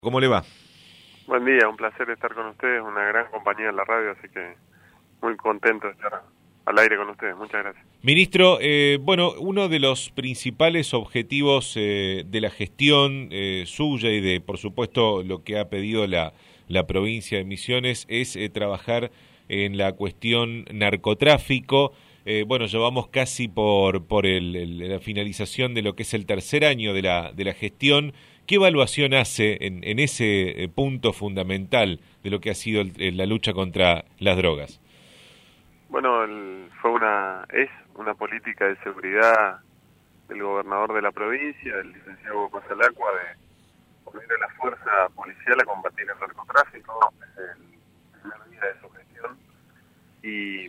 ¿Cómo le va? Buen día, un placer estar con ustedes, una gran compañía en la radio, así que muy contento de estar al aire con ustedes. Muchas gracias. Ministro, bueno, uno de los principales objetivos de la gestión suya y de, por supuesto, lo que ha pedido la provincia de Misiones es trabajar en la cuestión narcotráfico. Bueno, llevamos casi por la finalización de lo que es el tercer año de la gestión. ¿Qué evaluación hace en ese punto fundamental de lo que ha sido la lucha contra las drogas? Bueno, es una política de seguridad del gobernador de la provincia, del licenciado Hugo Pasalacqua, de poner a la fuerza policial a combatir el narcotráfico. Es el primer día de su gestión y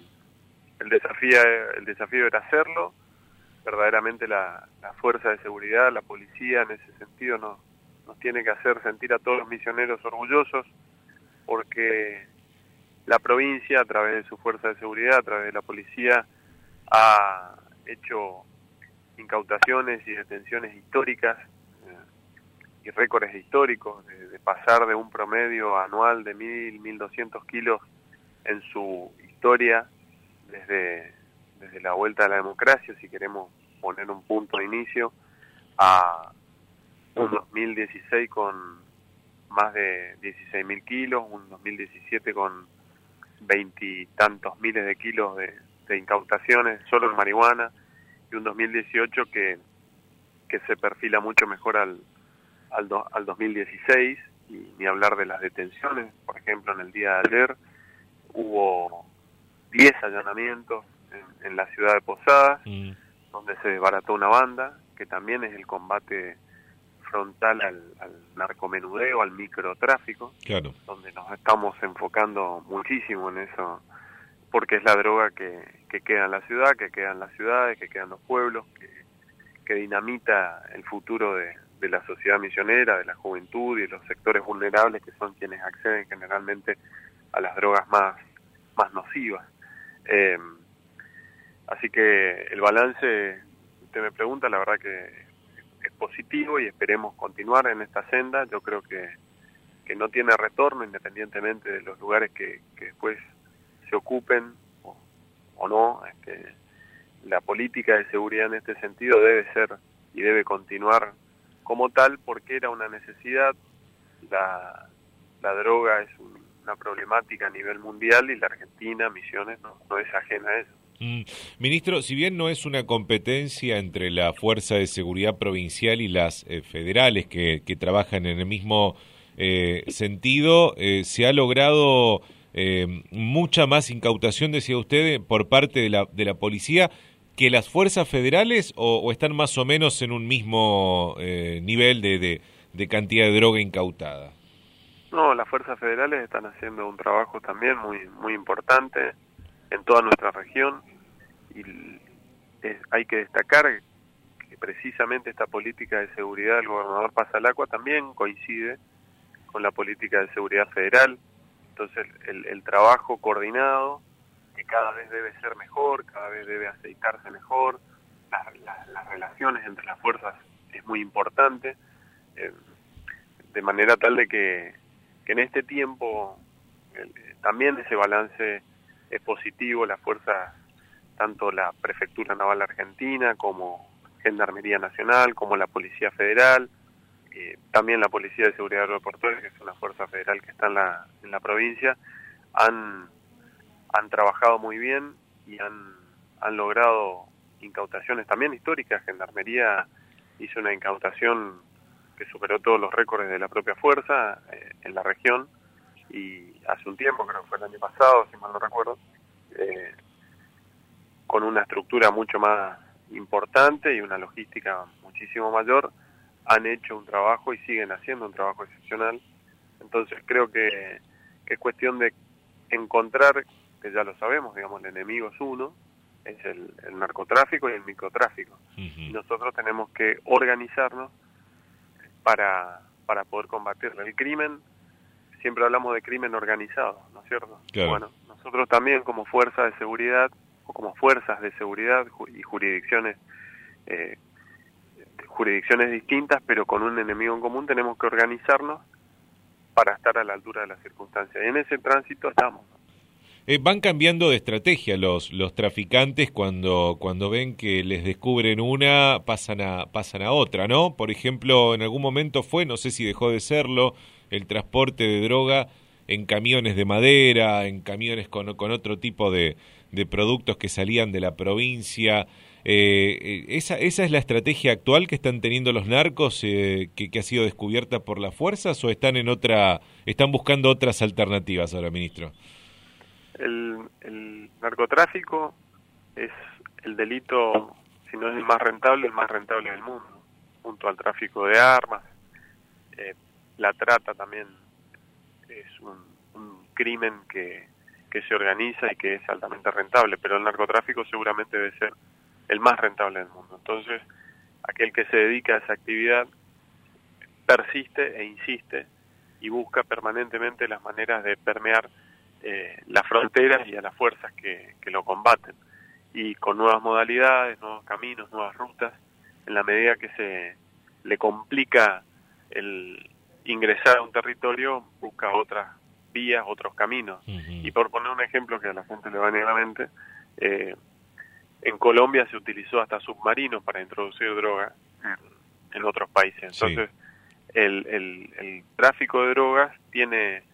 el desafío era hacerlo. Verdaderamente la fuerza de seguridad, la policía en ese sentido nos tiene que hacer sentir a todos los misioneros orgullosos, porque la provincia, a través de su fuerza de seguridad, a través de la policía, ha hecho incautaciones y detenciones históricas y récords históricos, de pasar de un promedio anual de 1.200 kilos en su historia desde la vuelta a la democracia, si queremos poner un punto de inicio, a un 2016 con más de 16.000 kilos, un 2017 con veintitantos miles de kilos de incautaciones solo en marihuana, y un 2018 que se perfila mucho mejor al 2016, y ni hablar de las detenciones. Por ejemplo, en el día de ayer hubo 10 allanamientos en la ciudad de Posadas, donde se desbarató una banda, que también es el combate frontal al narcomenudeo, al microtráfico, Claro. donde nos estamos enfocando muchísimo en eso, porque es la droga que queda en la ciudad, que queda en las ciudades, que queda en los pueblos, que dinamita el futuro de la sociedad misionera, de la juventud y de los sectores vulnerables, que son quienes acceden generalmente a las drogas más nocivas. Así que el balance, usted me pregunta, la verdad que es positivo y esperemos continuar en esta senda. Yo creo que no tiene retorno, independientemente de los lugares que después se ocupen o no. La política de seguridad en este sentido debe ser y debe continuar como tal, porque era una necesidad. La droga es una problemática a nivel mundial, y la Argentina, Misiones, no es ajena a eso. Ministro, si bien no es una competencia entre la Fuerza de Seguridad Provincial y las federales que trabajan en el mismo sentido, se ha logrado mucha más incautación, decía usted, por parte de la policía que las fuerzas federales, o están más o menos en un mismo nivel de cantidad de droga incautada. No, las fuerzas federales están haciendo un trabajo también muy importante en toda nuestra región, y hay que destacar que precisamente esta política de seguridad del gobernador Pasalacqua también coincide con la política de seguridad federal. Entonces el trabajo coordinado, que cada vez debe ser mejor, cada vez debe aceitarse mejor, las relaciones entre las fuerzas es muy importante, de manera tal de que en este tiempo también ese balance es positivo. Las fuerzas, tanto la Prefectura Naval Argentina como Gendarmería Nacional, como la Policía Federal, también la Policía de Seguridad Aeroportuaria, que es una fuerza federal que está en la provincia, han trabajado muy bien y han logrado incautaciones también históricas. Gendarmería hizo una incautación que superó todos los récords de la propia fuerza en la región, y hace un tiempo, creo que fue el año pasado, si mal no recuerdo, con una estructura mucho más importante y una logística muchísimo mayor, han hecho un trabajo y siguen haciendo un trabajo excepcional. Entonces creo que es cuestión de encontrar, que ya lo sabemos, digamos, el enemigo es uno, es el narcotráfico y el microtráfico. Y nosotros tenemos que organizarnos para poder combatirlo. El crimen, siempre hablamos de crimen organizado, ¿no es cierto? Claro. Bueno, nosotros también como fuerza de seguridad, o como fuerzas de seguridad y jurisdicciones distintas, pero con un enemigo en común, tenemos que organizarnos para estar a la altura de las circunstancias. Y en ese tránsito estamos. Van cambiando de estrategia los traficantes cuando ven que les descubren una, pasan a otra, ¿no? Por ejemplo, en algún momento fue, no sé si dejó de serlo, el transporte de droga en camiones de madera, en camiones con otro tipo de productos que salían de la provincia. ¿Esa es la estrategia actual que están teniendo los narcos, que ha sido descubierta por las fuerzas, o están buscando otras alternativas ahora, ministro? El narcotráfico es el delito, si no es el más rentable del mundo, junto al tráfico de armas. La trata también es un crimen que se organiza y que es altamente rentable, pero el narcotráfico seguramente debe ser el más rentable del mundo. Entonces, aquel que se dedica a esa actividad persiste e insiste y busca permanentemente las maneras de permear las fronteras y a las fuerzas que lo combaten, y con nuevas modalidades, nuevos caminos, nuevas rutas, en la medida que se le complica el ingresar a un territorio, busca otras vías, otros caminos. Y por poner un ejemplo que a la gente le va a venir a la mente, en Colombia se utilizó hasta submarinos para introducir droga en otros países. Entonces, sí, el tráfico de drogas tiene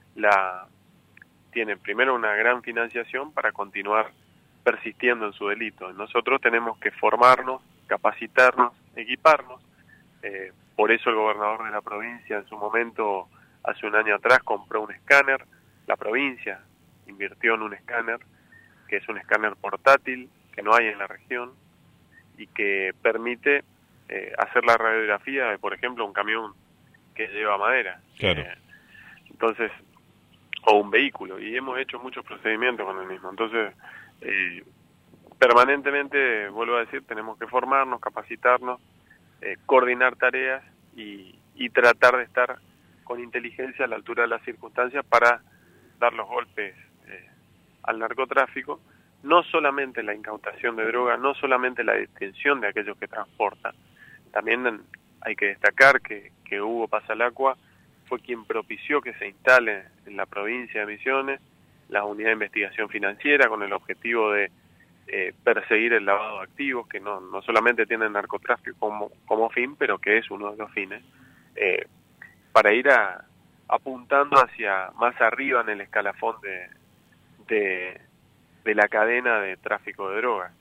primero una gran financiación para continuar persistiendo en su delito. Nosotros tenemos que formarnos, capacitarnos, equiparnos. Por eso el gobernador de la provincia en su momento, hace un año atrás, compró un escáner. La provincia invirtió en un escáner, que es un escáner portátil, que no hay en la región, y que permite hacer la radiografía de, por ejemplo, un camión que lleva madera. Claro. Entonces, o un vehículo, y hemos hecho muchos procedimientos con el mismo. Entonces, permanentemente, vuelvo a decir, tenemos que formarnos, capacitarnos, coordinar tareas y tratar de estar con inteligencia a la altura de las circunstancias para dar los golpes al narcotráfico. No solamente la incautación de droga, no solamente la detención de aquellos que transportan. También hay que destacar que Hugo Pasalacqua fue quien propició que se instale en la provincia de Misiones la unidad de investigación financiera con el objetivo de perseguir el lavado de activos, que no solamente tiene el narcotráfico como fin, pero que es uno de los fines, para ir apuntando hacia más arriba en el escalafón de la cadena de tráfico de drogas.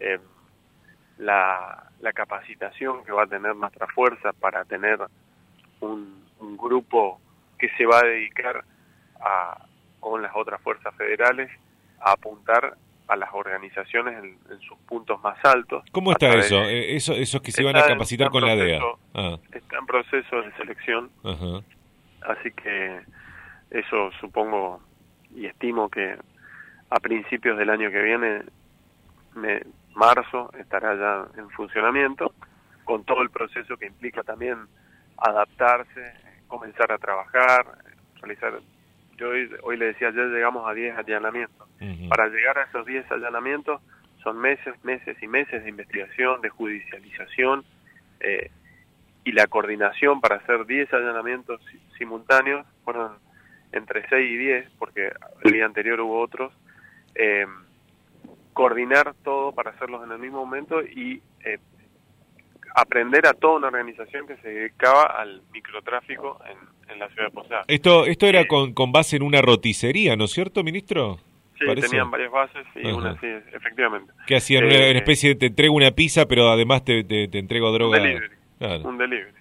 La capacitación que va a tener nuestra fuerza para tener un grupo que se va a dedicar con las otras fuerzas federales a apuntar a las organizaciones en sus puntos más altos. ¿Cómo está eso? Esos que se van a capacitar con la DEA. Está en proceso de selección. Ajá. Así que eso supongo y estimo que a principios del año que viene, marzo, estará ya en funcionamiento, con todo el proceso que implica también adaptarse, comenzar a trabajar, realizar. Yo hoy le decía, ya llegamos a 10 allanamientos. Para llegar a esos 10 allanamientos son meses y meses de investigación, de judicialización, y la coordinación para hacer 10 allanamientos simultáneos fueron entre 6 y 10, porque el día anterior hubo otros. Coordinar todo para hacerlos en el mismo momento y aprender a toda una organización que se dedicaba al microtráfico en la ciudad de Posadas. Esto era con base en una roticería, ¿no es cierto, ministro? Sí, ¿parece? Tenían varias bases y una sí, efectivamente. Que hacían una especie de te entrego una pizza, pero además te entrego droga. Un delivery. Claro. Un delivery.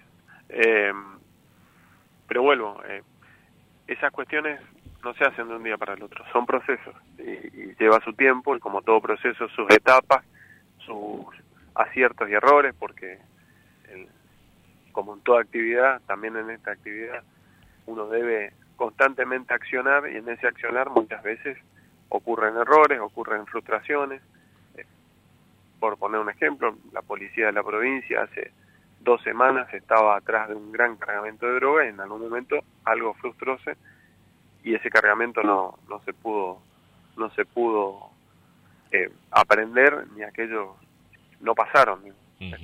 Pero vuelvo, esas cuestiones no se hacen de un día para el otro, son procesos y lleva su tiempo, y como todo proceso, sus etapas, sus aciertos y errores, porque como en toda actividad, también en esta actividad, uno debe constantemente accionar, y en ese accionar muchas veces ocurren errores, ocurren frustraciones. Por poner un ejemplo, la policía de la provincia hace 2 semanas estaba atrás de un gran cargamento de droga y en algún momento algo frustróse y ese cargamento no se pudo aprender, ni aquellos no pasaron.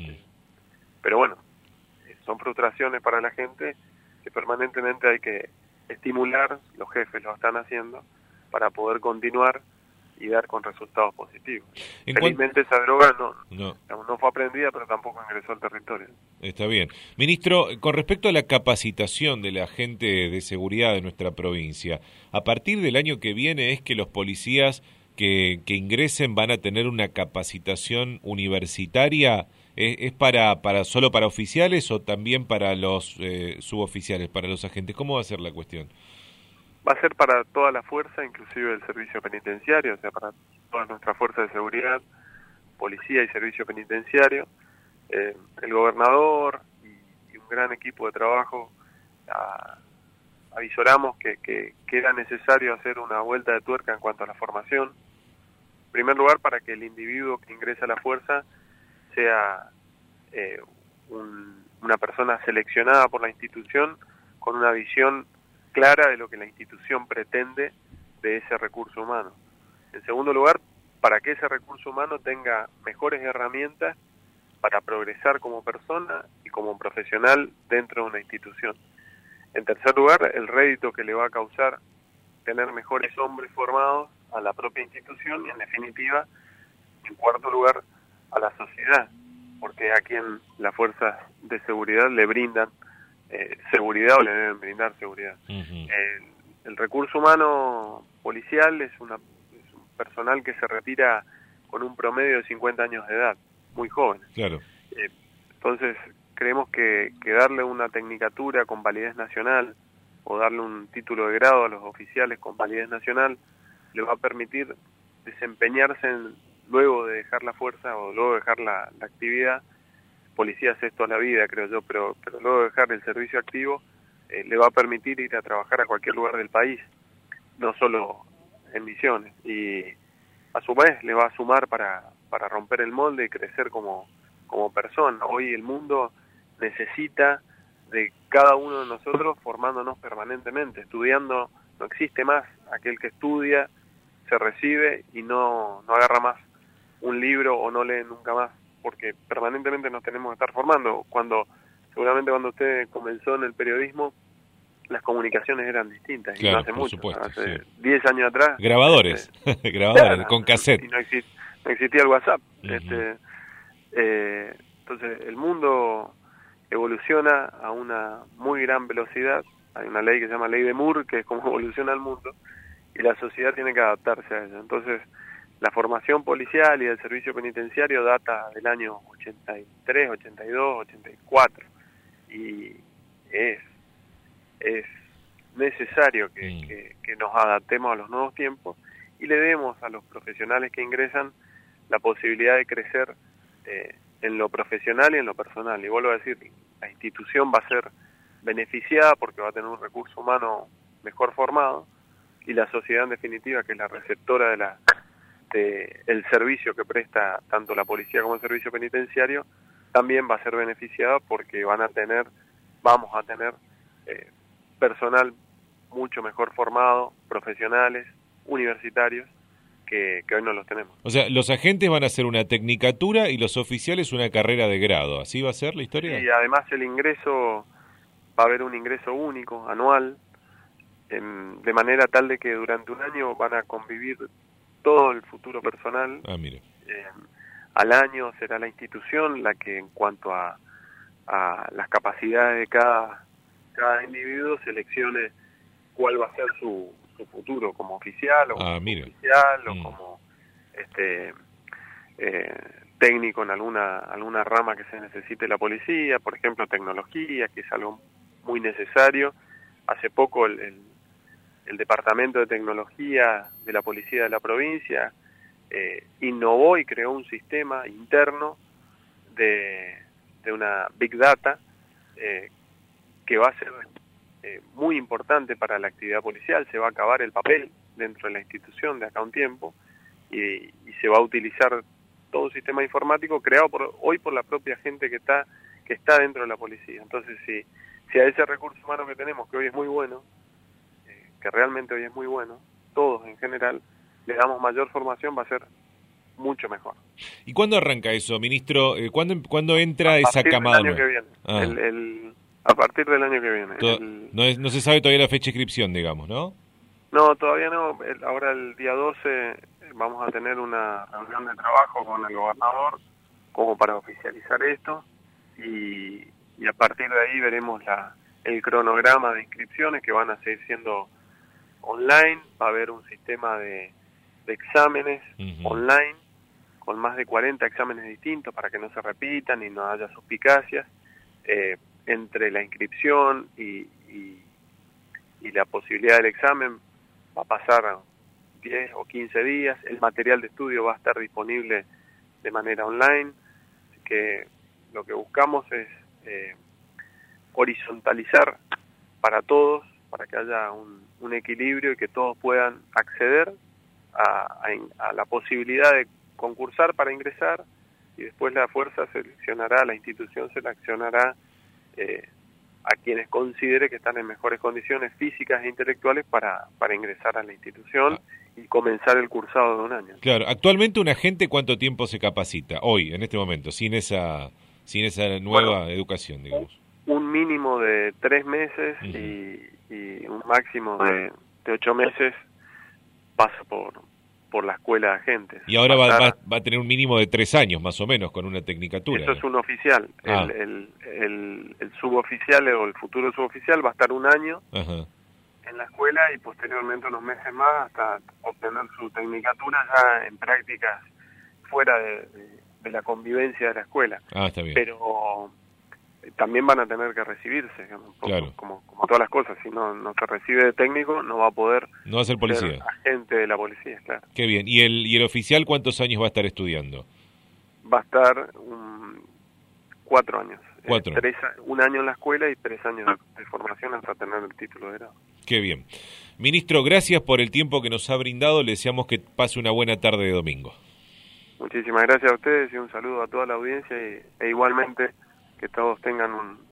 Pero bueno, son frustraciones para la gente que permanentemente hay que estimular, los jefes lo están haciendo, para poder continuar y dar con resultados positivos. Felizmente esa droga no fue aprendida, pero tampoco ingresó al territorio. Está bien. Ministro, con respecto a la capacitación de la gente de seguridad de nuestra provincia, a partir del año que viene es que los policías que ingresen van a tener una capacitación universitaria. ¿Es solo para oficiales o también para los suboficiales, para los agentes? ¿Cómo va a ser la cuestión? Va a ser para toda la fuerza, inclusive el servicio penitenciario, o sea, para toda nuestra fuerza de seguridad, policía y servicio penitenciario. El gobernador y un gran equipo de trabajo avisoramos que era necesario hacer una vuelta de tuerca en cuanto a la formación. En primer lugar, para que el individuo que ingresa a la fuerza sea una persona seleccionada por la institución con una visión clara de lo que la institución pretende de ese recurso humano. En segundo lugar, para que ese recurso humano tenga mejores herramientas para progresar como persona y como profesional dentro de una institución. En tercer lugar, el rédito que le va a causar tener mejores hombres formados a la propia institución y, en definitiva, en cuarto lugar, a la sociedad, porque a quien las fuerzas de seguridad le brindan seguridad o le deben brindar seguridad. El recurso humano policial es un personal que se retira con un promedio de 50 años de edad, muy joven. Claro. Entonces, creemos que darle una tecnicatura con validez nacional o darle un título de grado a los oficiales con validez nacional le va a permitir desempeñarse luego de dejar la fuerza o luego de dejar la actividad. Policía hace esto a la vida, creo yo, pero luego de dejar el servicio activo le va a permitir ir a trabajar a cualquier lugar del país, no solo en Misiones, y a su vez le va a sumar para romper el molde y crecer como persona. Hoy el mundo necesita de cada uno de nosotros formándonos permanentemente, estudiando. No existe más aquel que estudia, se recibe y no agarra más un libro o no lee nunca más, porque permanentemente nos tenemos que estar formando. Seguramente cuando usted comenzó en el periodismo, las comunicaciones eran distintas, claro, y no hace por mucho, supuesto, hace 10 años atrás. Grabadores, grabadores, con cassette. Y no existía el WhatsApp. Entonces, el mundo evoluciona a una muy gran velocidad. Hay una ley que se llama Ley de Moore, que es como evoluciona el mundo, y la sociedad tiene que adaptarse a eso. Entonces, la formación policial y el servicio penitenciario data del año 83, 82, 84, y es necesario que nos adaptemos a los nuevos tiempos y le demos a los profesionales que ingresan la posibilidad de crecer en lo profesional y en lo personal. Y vuelvo a decir, la institución va a ser beneficiada porque va a tener un recurso humano mejor formado, y la sociedad, en definitiva, que es la receptora el servicio que presta tanto la policía como el servicio penitenciario, también va a ser beneficiada porque vamos a tener personal mucho mejor formado, profesionales, universitarios, que hoy no los tenemos. O sea, los agentes van a hacer una tecnicatura y los oficiales una carrera de grado. ¿Así va a ser la historia? Y además va a haber un ingreso único, anual, de manera tal de que durante un año van a convivir todo el futuro personal. Mire. Al año será la institución la que, en cuanto a las capacidades de cada individuo, seleccione cuál va a ser su futuro como oficial o oficial o como técnico en alguna rama que se necesite la policía, por ejemplo tecnología, que es algo muy necesario. Hace poco el Departamento de Tecnología de la Policía de la provincia innovó y creó un sistema interno de una Big Data que va a ser muy importante para la actividad policial. Se va a acabar el papel dentro de la institución de acá a un tiempo y se va a utilizar todo un sistema informático creado hoy por la propia gente que está dentro de la policía. Entonces, si a ese recurso humano que tenemos, que hoy es muy bueno, que realmente hoy es muy bueno, todos en general, le damos mayor formación, va a ser mucho mejor. ¿Y cuándo arranca eso, ministro? ¿Cuándo entra esa camada? El año que viene. A partir del año que viene. No se sabe todavía la fecha de inscripción, digamos, ¿no? No, todavía no. Ahora el día 12 vamos a tener una reunión de trabajo con el gobernador como para oficializar esto y a partir de ahí veremos el cronograma de inscripciones que van a seguir siendo online. Va a haber un sistema de exámenes online con más de 40 exámenes distintos para que no se repitan y no haya suspicacias. Entre la inscripción y la posibilidad del examen va a pasar 10 o 15 días. El material de estudio va a estar disponible de manera online. Así que lo que buscamos es horizontalizar para todos, para que haya un equilibrio y que todos puedan acceder a la posibilidad de concursar para ingresar, y después la institución seleccionará a quienes considere que están en mejores condiciones físicas e intelectuales para ingresar a la institución y comenzar el cursado de un año. Claro, actualmente un agente ¿cuánto tiempo se capacita hoy, en este momento, sin esa nueva educación, digamos? Un mínimo de 3 meses y un máximo de 8 meses pasa por la escuela de agentes. Y ahora va a tener un mínimo de 3 años, más o menos, con una tecnicatura. Eso es un oficial. El suboficial o el futuro suboficial va a estar un año en la escuela y posteriormente unos meses más hasta obtener su tecnicatura ya en prácticas fuera de la convivencia de la escuela. Está bien. Pero también van a tener que recibirse, digamos, claro. como todas las cosas. Si no se recibe de técnico, no va a poder ser policía. Ser agente de la policía, claro. Qué bien. ¿Y el oficial cuántos años va a estar estudiando? Va a estar 4 años. 4. 1 año en la escuela y 3 años de formación hasta tener el título de grado. Qué bien. Ministro, gracias por el tiempo que nos ha brindado. Le deseamos que pase una buena tarde de domingo. Muchísimas gracias a ustedes y un saludo a toda la audiencia e igualmente que todos tengan